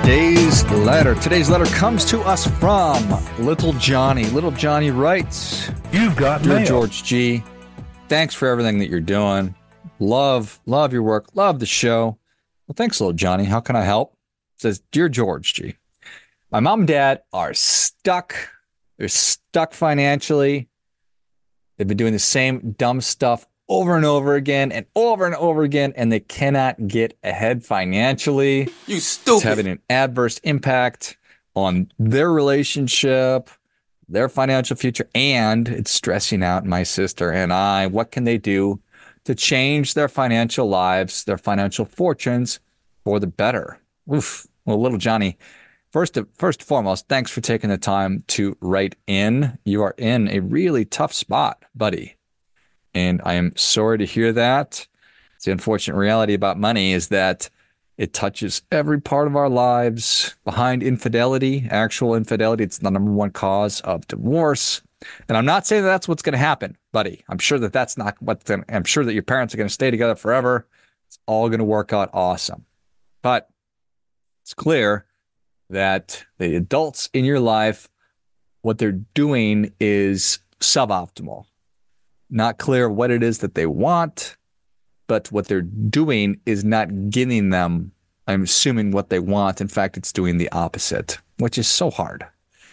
Today's letter. Today's letter comes to us from Little Johnny. Little Johnny writes, "You've got Dear mail. George G, thanks for everything that you're doing. Love your work. Love the show. Well, thanks, Little Johnny. How can I help?" It says, Dear George G, my mom and dad are stuck. They're stuck financially. They've been doing the same dumb stuff over and over again, and they cannot get ahead financially. You stupid. It's having an adverse impact on their relationship, their financial future, and it's stressing out my sister and I. What can they do to change their financial lives, their financial fortunes for the better? Oof. Well, Little Johnny, first and foremost, thanks for taking the time to write in. You are in a really tough spot, buddy. And I am sorry to hear that. It's the unfortunate reality about money is that it touches every part of our lives. Behind infidelity, actual infidelity, it's the number one cause of divorce. And I'm not saying that that's what's going to happen, buddy. I'm sure that that's not what's going to, I'm sure that your parents are going to stay together forever. It's all going to work out awesome. But it's clear that the adults in your life, what they're doing is suboptimal. Not clear what it is that they want, but what they're doing is not giving them, I'm assuming, what they want. In fact, it's doing the opposite, which is so hard.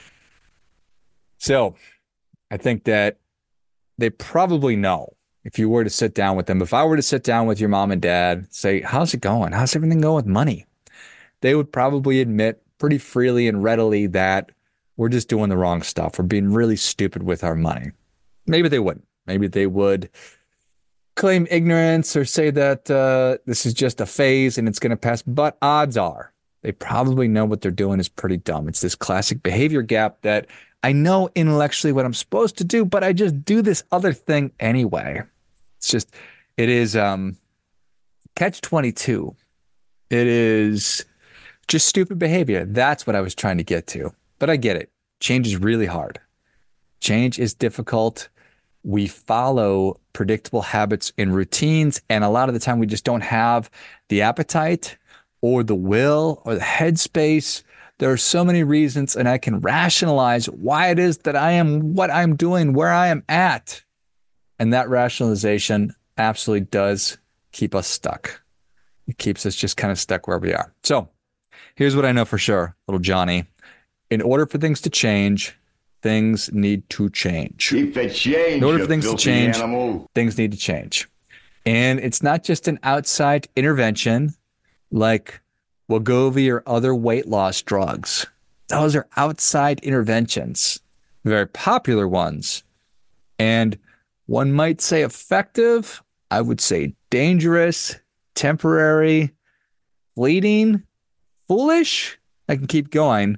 So I think that they probably know. If you were to sit down with them, if I were to sit down with your mom and dad, say, how's it going? How's everything going with money? They would probably admit pretty freely and readily that we're just doing the wrong stuff. We're being really stupid with our money. Maybe they wouldn't. Maybe they would claim ignorance or say that this is just a phase and it's going to pass. But odds are they probably know what they're doing is pretty dumb. It's this classic behavior gap that I know intellectually what I'm supposed to do, but I just do this other thing anyway. It is catch-22. It is just stupid behavior. That's what I was trying to get to. But I get it. Change is really hard. Change is difficult. We follow predictable habits and routines, and a lot of the time we just don't have the appetite or the will or the headspace. There are so many reasons, and I can rationalize why it is that I am what I'm doing, where I am at. And that rationalization absolutely does keep us stuck. It keeps us just kind of stuck where we are. So here's what I know for sure, Little Johnny. In order for things to change, things need to change. Keep the change, in order for things to change, things need to change. And it's not just an outside intervention like Wegovy or other weight loss drugs. Those are outside interventions, very popular ones. And one might say effective. I would say dangerous, temporary, fleeting, foolish. I can keep going.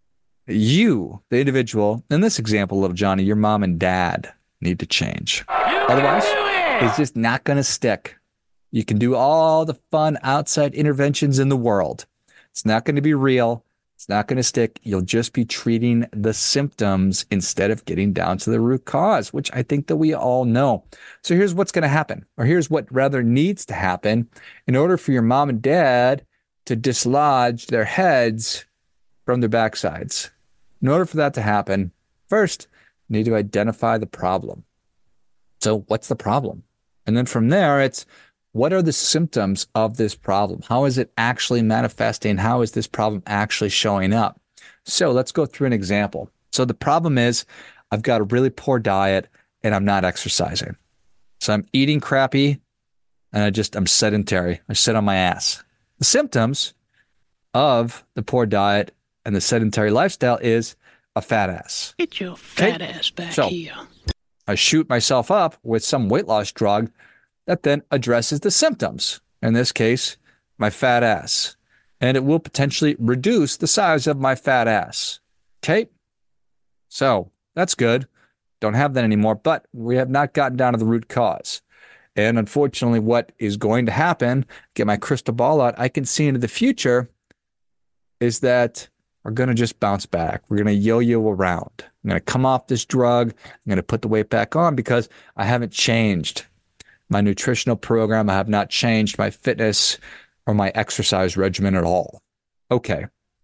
You, the individual, in this example, Little Johnny, your mom and dad need to change. Otherwise, it's just not going to stick. You can do all the fun outside interventions in the world. It's not going to be real. It's not going to stick. You'll just be treating the symptoms instead of getting down to the root cause, which I think that we all know. So here's what's going to happen, or here's what rather needs to happen in order for your mom and dad to dislodge their heads from their backsides. In order for that to happen, first, you need to identify the problem. So what's the problem? And then from there, it's what are the symptoms of this problem? How is it actually manifesting? How is this problem actually showing up? So let's go through an example. So the problem is I've got a really poor diet and I'm not exercising. So I'm eating crappy and I'm sedentary. I sit on my ass. The symptoms of the poor diet and the sedentary lifestyle is a fat ass. Get your fat ass back here. I shoot myself up with some weight loss drug that then addresses the symptoms. In this case, my fat ass. And it will potentially reduce the size of my fat ass. Okay? So that's good. Don't have that anymore, but we have not gotten down to the root cause. And unfortunately, what is going to happen, get my crystal ball out, I can see into the future, is that we're going to just bounce back. We're going to yo-yo around. I'm going to come off this drug. I'm going to put the weight back on because I haven't changed my nutritional program. I have not changed my fitness or my exercise regimen at all. Okay.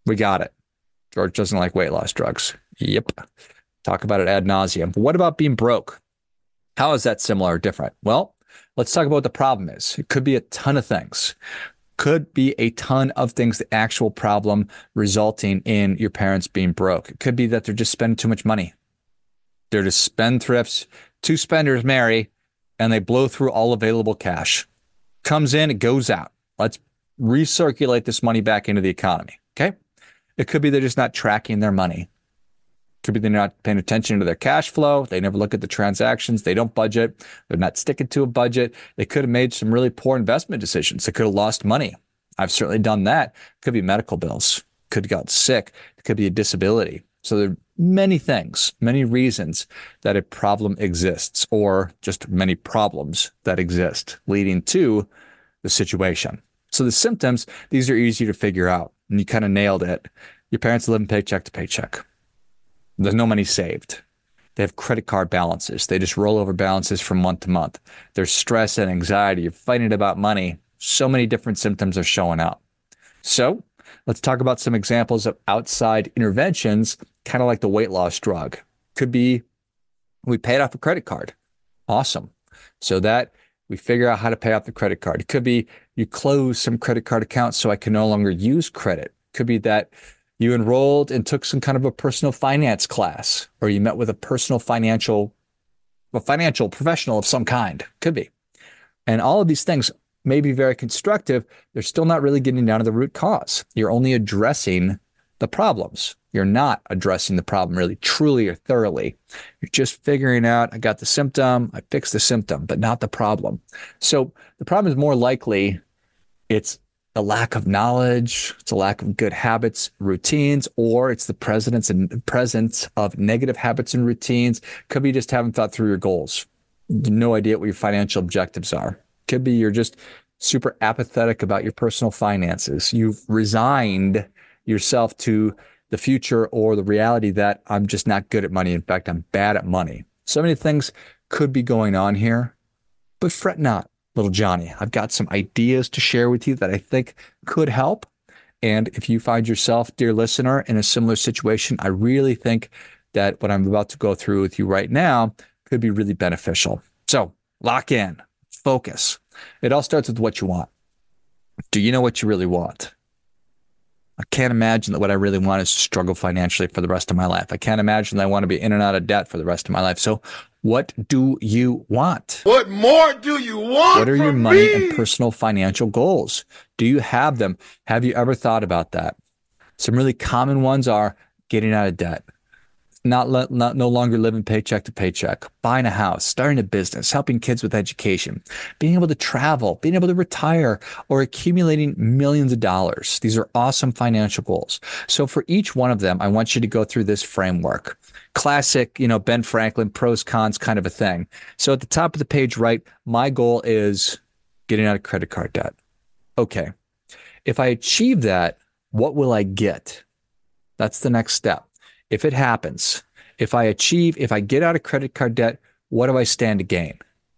We got it. George doesn't like weight loss drugs. Yep. Talk about it ad nauseum. But what about being broke? How is that similar or different? Well, let's talk about what the problem is. It could be a ton of things. Could be a ton of things, the actual problem resulting in your parents being broke. It could be that they're just spending too much money. They're just spendthrifts. Two spenders marry, and they blow through all available cash. Comes in, it goes out. Let's recirculate this money back into the economy. Okay. It could be they're just not tracking their money. Could be they're not paying attention to their cash flow. They never look at the transactions. They don't budget. They're not sticking to a budget. They could have made some really poor investment decisions. They could have lost money. I've certainly done that. Could be medical bills. Could have got sick. It could be a disability. So there are many things, many reasons that a problem exists, or just many problems that exist leading to the situation. So the symptoms, these are easy to figure out. And you kind of nailed it. Your parents live paycheck to paycheck. There's no money saved. They have credit card balances. They just roll over balances from month to month. There's stress and anxiety. You're fighting about money. So many different symptoms are showing up. So let's talk about some examples of outside interventions, kind of like the weight loss drug. Could be we paid off a credit card. Awesome. So that we figure out how to pay off the credit card. It could be you close some credit card accounts so I can no longer use credit. It could be that you enrolled and took some kind of a personal finance class, or you met with a financial professional of some kind. Could be. And all of these things may be very constructive. They're still not really getting down to the root cause. You're only addressing the problems. You're not addressing the problem really, truly, or thoroughly. You're just figuring out, I got the symptom, I fixed the symptom, but not the problem. So the problem is more likely it's a lack of knowledge, it's a lack of good habits, routines, or it's the presence of negative habits and routines. Could be you just haven't thought through your goals. No idea what your financial objectives are. Could be you're just super apathetic about your personal finances. You've resigned yourself to the future or the reality that I'm just not good at money. In fact, I'm bad at money. So many things could be going on here, but fret not. Little Johnny, I've got some ideas to share with you that I think could help. And if you find yourself, dear listener, in a similar situation, I really think that what I'm about to go through with you right now could be really beneficial. So lock in, focus. It all starts with what you want. Do you know what you really want? I can't imagine that what I really want is to struggle financially for the rest of my life. I can't imagine that I want to be in and out of debt for the rest of my life. So what do you want? What more do you want? What are your money and personal financial goals? Do you have them? Have you ever thought about that? Some really common ones are getting out of debt, no longer living paycheck to paycheck, buying a house, starting a business, helping kids with education, being able to travel, being able to retire, or accumulating millions of dollars. These are awesome financial goals. So for each one of them, I want you to go through this framework. Classic, Ben Franklin, pros, cons kind of a thing. So at the top of the page, right, my goal is getting out of credit card debt. Okay. If I achieve that, what will I get? That's the next step. If it happens, if I get out of credit card debt, what do I stand to gain?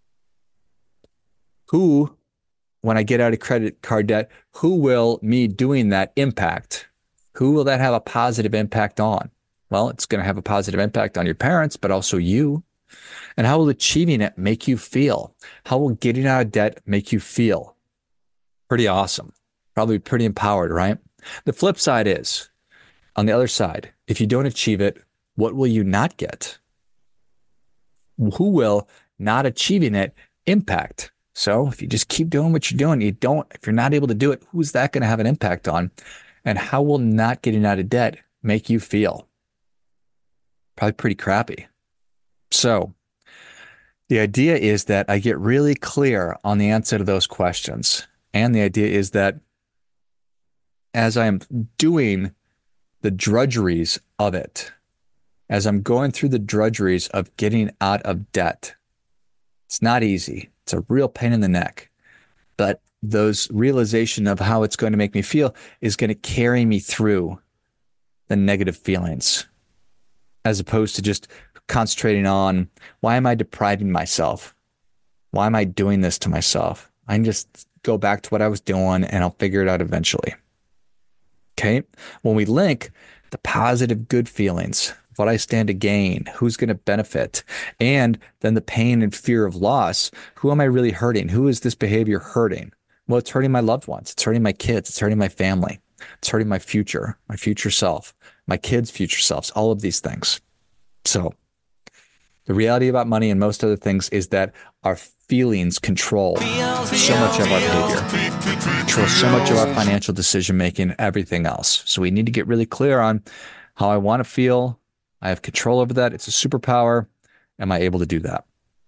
When I get out of credit card debt, who will me doing that impact? Who will that have a positive impact on? Well, it's going to have a positive impact on your parents, but also you. And how will achieving it make you feel? How will getting out of debt make you feel? Pretty awesome. Probably pretty empowered, right? The flip side is, on the other side, if you don't achieve it, what will you not get? Who will not achieving it impact? So if you just keep doing what you're doing, if you're not able to do it, who's that going to have an impact on? And how will not getting out of debt make you feel? Probably pretty crappy. So the idea is that I get really clear on the answer to those questions. And the idea is that as I am doing the drudgeries of it, as I'm going through the drudgeries of getting out of debt, it's not easy. It's a real pain in the neck. But those realization of how it's going to make me feel is going to carry me through the negative feelings, as opposed to just concentrating on, why am I depriving myself? Why am I doing this to myself? I can just go back to what I was doing and I'll figure it out eventually. Okay. When we link the positive, good feelings, what I stand to gain, who's going to benefit, and then the pain and fear of loss, who am I really hurting? Who is this behavior hurting? Well, it's hurting my loved ones. It's hurting my kids. It's hurting my family. It's hurting my future self, my kids' future selves, all of these things. So the reality about money and most other things is that our feelings control so much of our behavior, control so much of our financial decision making, everything else. So we need to get really clear on how I want to feel. I have control over that. It's a superpower. Am I able to do that?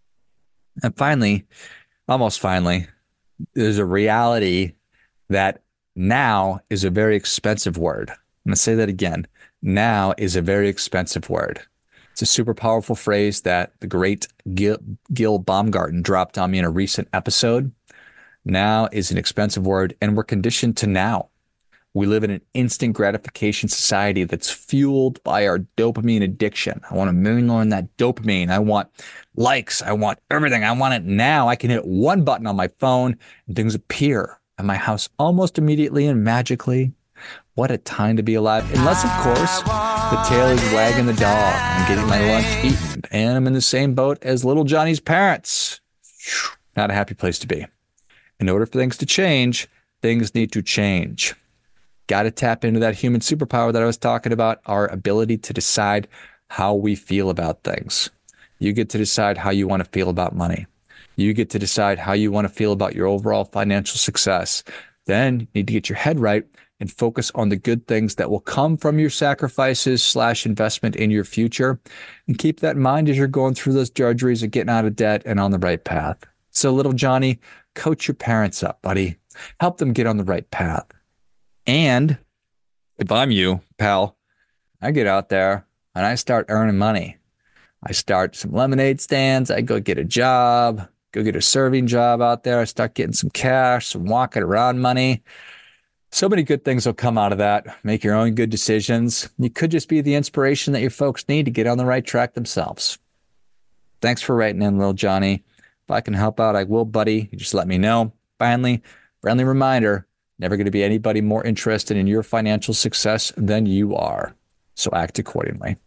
And finally, almost finally, there's a reality that now is a very expensive word. I'm going to say that again. Now is a very expensive word. It's a super powerful phrase that the great Gil Baumgarten dropped on me in a recent episode. Now is an expensive word, and we're conditioned to now. We live in an instant gratification society that's fueled by our dopamine addiction. I want to moonlearn that dopamine. I want likes. I want everything. I want it now. I can hit one button on my phone and things appear at my house almost immediately and magically. What a time to be alive. Unless, of course, the tail is wagging the dog. I'm getting my lunch eaten, and I'm in the same boat as little Johnny's parents. Not a happy place to be. In order for things to change, things need to change. Got to tap into that human superpower that I was talking about, our ability to decide how we feel about things. You get to decide how you want to feel about money. You get to decide how you want to feel about your overall financial success. Then you need to get your head right and focus on the good things that will come from your sacrifices / investment in your future. And keep that in mind as you're going through those drudgeries of getting out of debt and on the right path. So little Johnny, coach your parents up, buddy. Help them get on the right path. And if I'm you, pal, I get out there and I start earning money. I start some lemonade stands. I go get a job, go get a serving job out there. I start getting some cash, some walking around money. So many good things will come out of that. Make your own good decisions. You could just be the inspiration that your folks need to get on the right track themselves. Thanks for writing in, little Johnny. If I can help out, I will, buddy. You just let me know. Finally, friendly reminder, never going to be anybody more interested in your financial success than you are. So act accordingly.